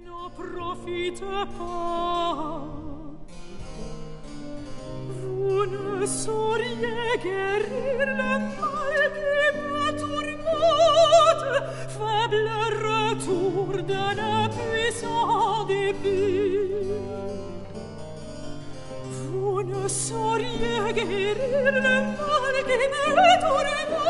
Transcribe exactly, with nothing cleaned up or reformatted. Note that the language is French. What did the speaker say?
N'en profite pas. Vous ne sauriez guérir le mal qui me tourmente, faible retour d'un puissant dépit. Vous ne sauriez guérir le mal qui me tourmente,